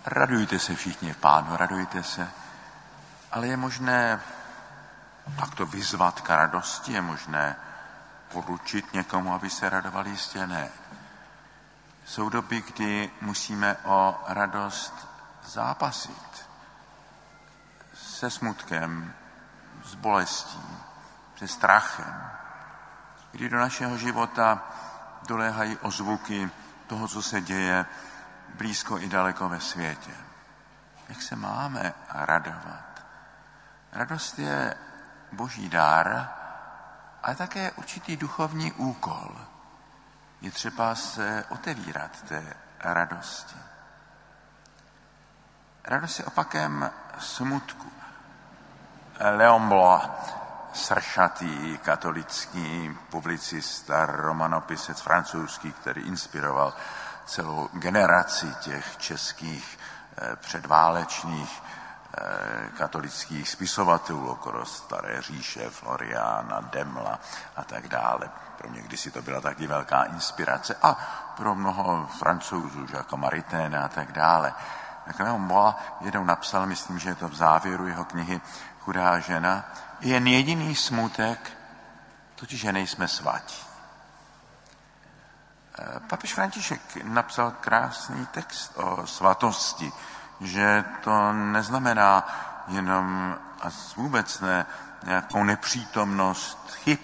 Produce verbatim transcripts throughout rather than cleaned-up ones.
Radujte se všichni v Pánu, radujte se. Ale je možné takto vyzvat k radosti, je možné poručit někomu, aby se radoval, jistě ne. Jsou doby, kdy musíme o radost zápasit. Se smutkem, s bolestí, se strachem. Kdy do našeho života doléhají ozvuky toho, co se děje blízko i daleko ve světě. Jak se máme radovat? Radost je boží dár, ale také určitý duchovní úkol. Je třeba se otevírat té radosti. Radost je opakem smutku. Léon Bloy, sršatý katolický publicista, romanopisec francouzský, který inspiroval celou generaci těch českých eh, předválečných eh, katolických spisovatelů okolo Staré říše, Floriana, Demla a tak dále. Pro mě kdysi to byla taky velká inspirace a pro mnoho Francouzů, jako Maritain a tak dále. Tak Léon Bloy jednou napsal, myslím, že je to v závěru jeho knihy Chudá žena, jen jediný smutek, totiž že nejsme svatí. Papež František napsal krásný text o svatosti, že to neznamená jenom a vůbec ne nějakou nepřítomnost chyb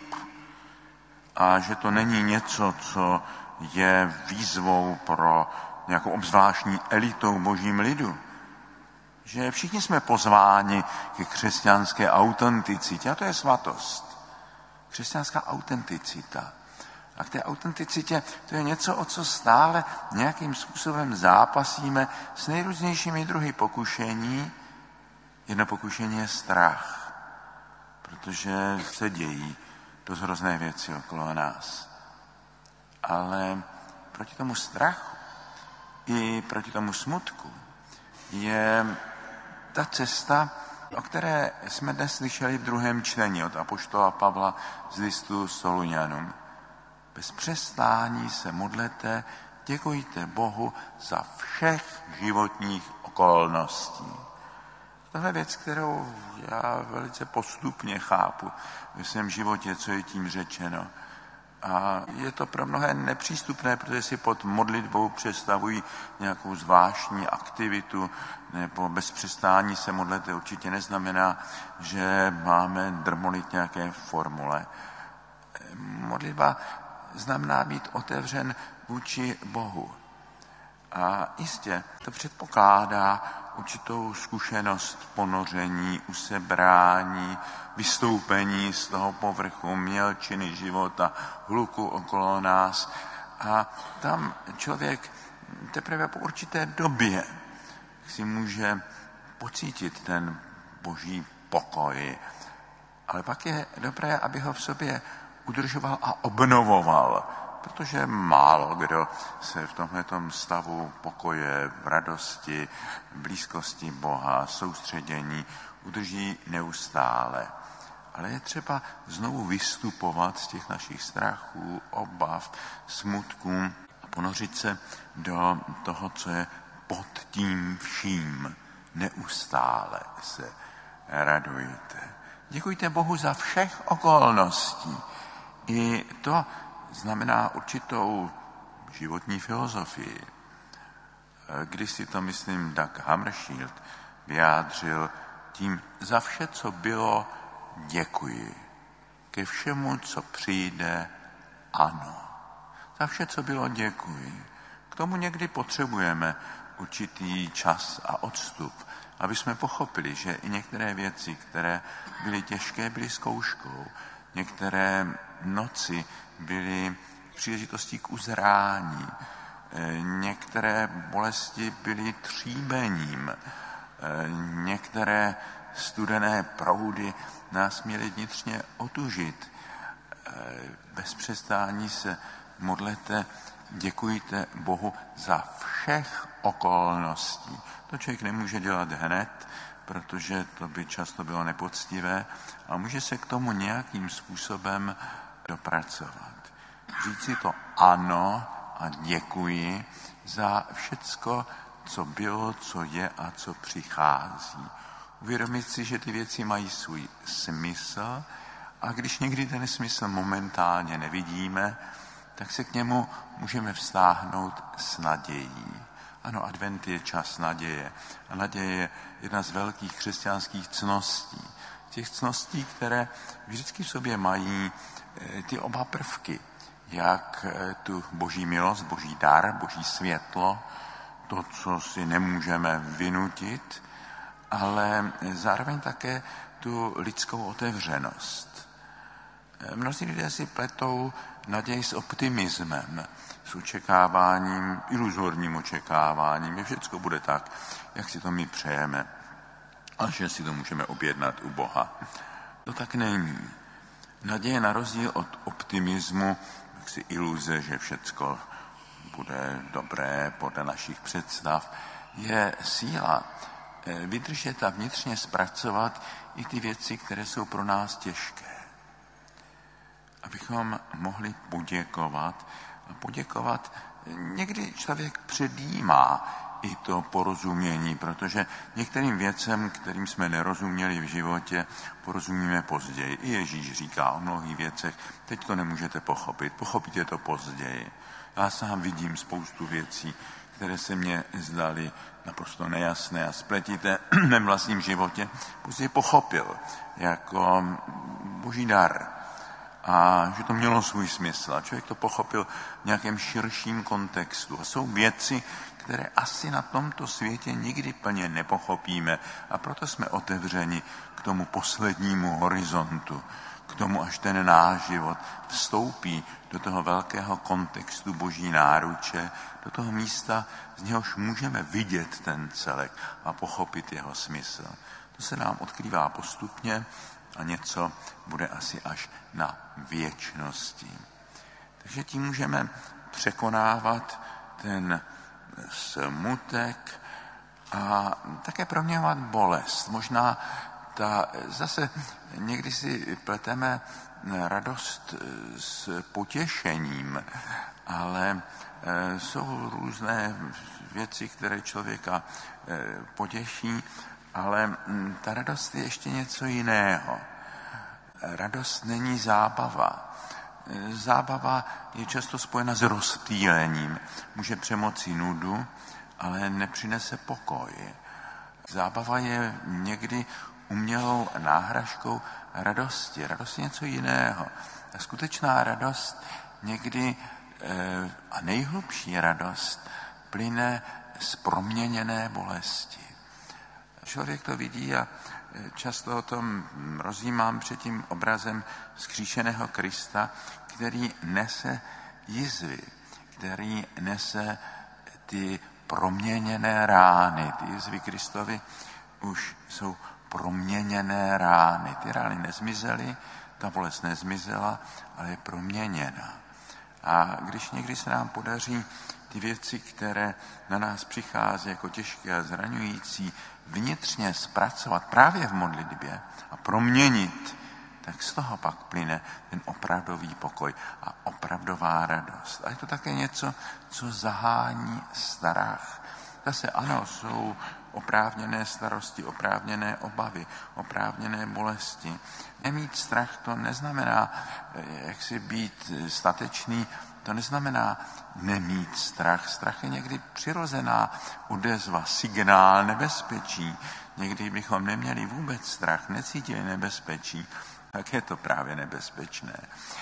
a že to není něco, co je výzvou pro nějakou obzvláštní elitou božím lidu. Že všichni jsme pozváni ke křesťanské autenticitě a to je svatost. Křesťanská autenticita. A k té autenticitě to je něco, o co stále nějakým způsobem zápasíme s nejrůznějšími druhy pokušení. Jedno pokušení je strach, protože se dějí dost hrozné věci okolo nás. Ale proti tomu strachu i proti tomu smutku je ta cesta, o které jsme dnes slyšeli v druhém čtení od apoštola Pavla z listu Solunianům. Bez přestání se modlete, děkujte Bohu za všech životních okolností. Tohle věc, kterou já velice postupně chápu ve svém životě, co je tím řečeno. A je to pro mnohé nepřístupné, protože si pod modlitbou představují nějakou zvláštní aktivitu, nebo bez přestání se modlete určitě neznamená, že máme drmolit nějaké formule. Modlitba znamená být otevřen vůči Bohu. A jistě to předpokládá určitou zkušenost ponoření, usebrání, vystoupení z toho povrchu mělčiny života, hluku okolo nás. A tam člověk teprve po určité době si může pocítit ten boží pokoj. Ale pak je dobré, aby ho v sobě udržoval a obnovoval, protože málo kdo se v tomhletom stavu pokoje, v radosti, v blízkosti Boha, soustředění udrží neustále. Ale je třeba znovu vystupovat z těch našich strachů, obav, smutků a ponořit se do toho, co je pod tím vším. Neustále se radujte. Děkujte Bohu za všech okolností. I to znamená určitou životní filozofii. Když si to, myslím, Doug Hammarskjöld vyjádřil tím, za vše, co bylo, děkuji. Ke všemu, co přijde, ano. Za vše, co bylo, děkuji. K tomu někdy potřebujeme určitý čas a odstup, aby jsme pochopili, že i některé věci, které byly těžké, byly zkouškou. Některé noci byly příležitostí k uzrání. Některé bolesti byly tříbením. Některé studené proudy nás měly vnitřně otužit. Bez přestání se modlete, děkujte Bohu za všech okolností. To člověk nemůže dělat hned, protože to by často bylo nepoctivé a může se k tomu nějakým způsobem dopracovat. Říct si to ano a děkuji za všecko, co bylo, co je a co přichází. Uvědomit si, že ty věci mají svůj smysl a když někdy ten smysl momentálně nevidíme, tak se k němu můžeme vztáhnout s nadějí. Ano, advent je čas naděje. A naděje je jedna z velkých křesťanských cností. Těch cností, které vždycky v sobě mají ty oba prvky. Jak tu boží milost, boží dar, boží světlo, to, co si nemůžeme vynutit, ale zároveň také tu lidskou otevřenost. Mnozí lidé si pletou naději s optimismem, s očekáváním, iluzorním očekáváním, že všechno bude tak, jak si to my přejeme a že si to můžeme objednat u Boha. To tak není. Naděje na rozdíl od optimismu, tak si iluze, že všechno bude dobré podle našich představ, je síla vydržet a vnitřně zpracovat i ty věci, které jsou pro nás těžké. Abychom mohli poděkovat. A poděkovat někdy člověk předjímá i to porozumění, protože některým věcem, kterým jsme nerozuměli v životě, porozumíme později. I Ježíš říká o mnohých věcech, teď to nemůžete pochopit, pochopíte to později. Já sám vidím spoustu věcí, které se mně zdaly naprosto nejasné a spletité v mém vlastním životě, později pochopil jako boží dar. A že to mělo svůj smysl. A člověk to pochopil v nějakém širším kontextu. A jsou věci, které asi na tomto světě nikdy plně nepochopíme. A proto jsme otevřeni k tomu poslednímu horizontu, k tomu, až ten náš život vstoupí do toho velkého kontextu boží náruče, do toho místa, z něhož můžeme vidět ten celek a pochopit jeho smysl. To se nám odkrývá postupně a něco bude asi až na věčnosti. Takže tím můžeme překonávat ten smutek a také proměňovat bolest. Možná ta, zase někdy si pleteme radost s potěšením, ale jsou různé věci, které člověka potěší, ale ta radost je ještě něco jiného. Radost není zábava. Zábava je často spojena s rozptýlením. Může přemoci nudu, ale nepřinese pokoj. Zábava je někdy umělou náhražkou radosti. Radost je něco jiného. A skutečná radost někdy a nejhlubší radost plyne z proměněné bolesti. Člověk to vidí a často o tom rozjímám před tím obrazem vzkříšeného Krista, který nese jizvy, který nese ty proměněné rány. Ty jizvy Kristovy už jsou proměněné rány. Ty rány nezmizely, ta bolest nezmizela, ale je proměněna. A když někdy se nám podaří ty věci, které na nás přichází jako těžké a zraňující, vnitřně zpracovat právě v modlitbě a proměnit, tak z toho pak plyne ten opravdový pokoj a opravdová radost. A je to také něco, co zahání strach. Zase ano, jsou oprávněné starosti, oprávněné obavy, oprávněné bolesti. Nemít strach to neznamená, jak si být statečný, to neznamená nemít strach. Strach je někdy přirozená odezva, signál nebezpečí. Někdy bychom neměli vůbec strach, necítili nebezpečí, tak je to právě nebezpečné.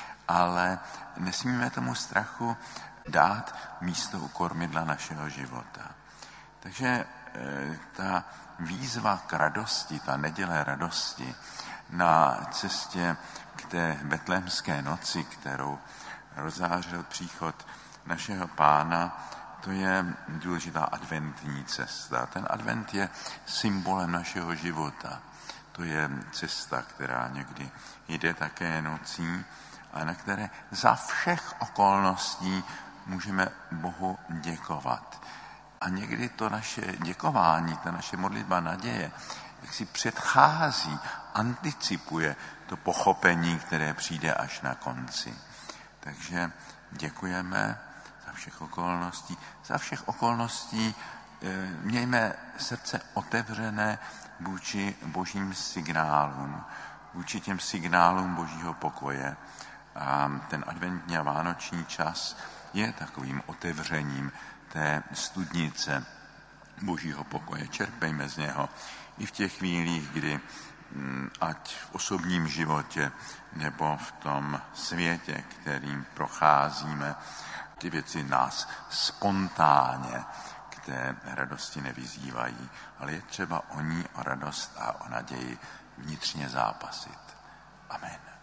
Ale nesmíme tomu strachu dát místo u kormidla našeho života. Takže e, ta výzva k radosti, ta neděle radosti na cestě k té betlémské noci, kterou rozzářil příchod našeho Pána, to je důležitá adventní cesta. Ten advent je symbolem našeho života. To je cesta, která někdy jde také nocí a na které za všech okolností můžeme Bohu děkovat. A někdy to naše děkování, ta naše modlitba naděje, jak si předchází, anticipuje to pochopení, které přijde až na konci. Takže děkujeme za všech okolností. Za všech okolností mějme srdce otevřené vůči božím signálům, vůči těm signálům božího pokoje. A ten adventní a vánoční čas je takovým otevřením té studnice božího pokoje. Čerpejme z něho i v těch chvílích, kdy ať v osobním životě nebo v tom světě, kterým procházíme, ty věci nás spontánně k té radosti nevyzývají, ale je třeba o ní, o radost a o naději vnitřně zápasit. Amen.